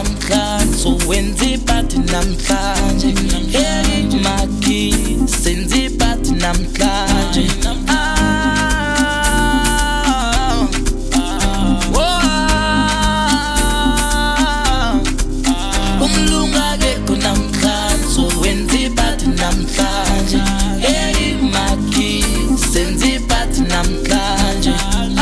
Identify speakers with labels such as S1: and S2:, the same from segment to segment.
S1: namhlanje sowenza iphathi namhlanje. Hey Maki senza iphathi namhlanje. Umlungu akekho namhlanje sowenza iphathi namhlanje. Hey Maki senza iphathi namhlanje.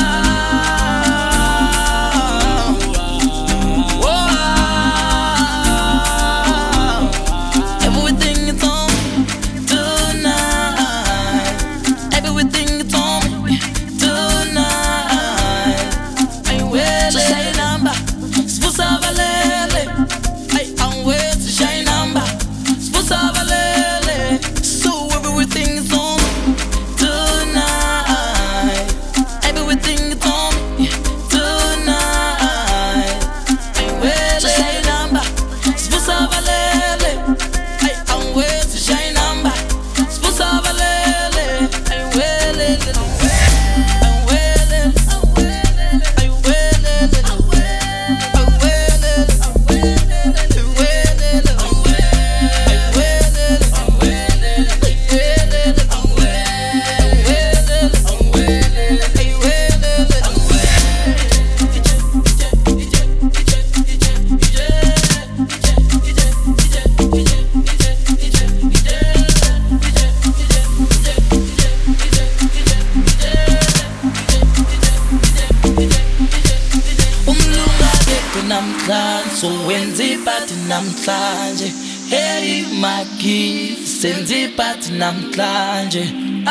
S1: Namhlanje sowenza iphathi namhlanje. Hey Maki senza iphathi namhlanje.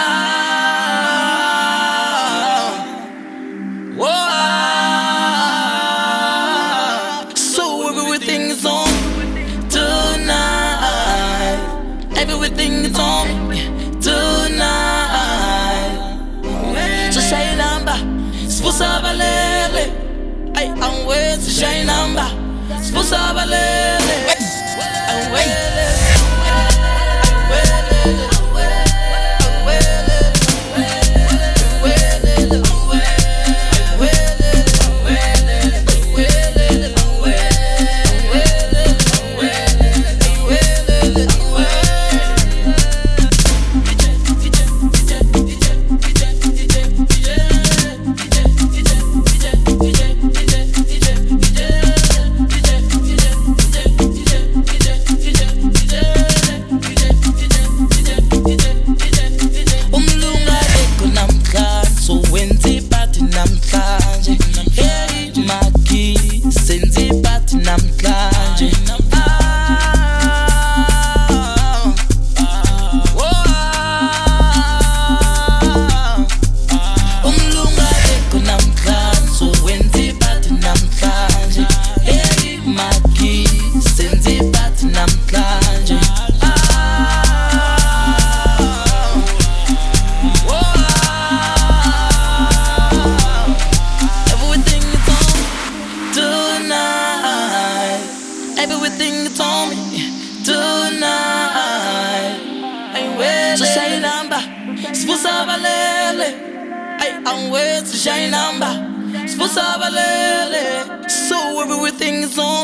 S1: So everything is on tonight. Everything is on tonight. So say number sibusa balele. I'm waiting to shine number. Supposed to have a lele. I'm waiting. Everything you told me tonight. So say number, sibusa balele. I'm waiting to shine number, sibusa balele. So everything is on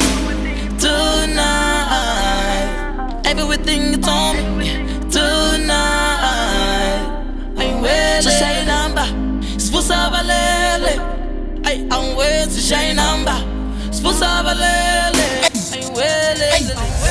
S1: tonight. Everything you told me tonight. So say number, sibusa balele. I'm waiting to shine number, sibusa balele. Well,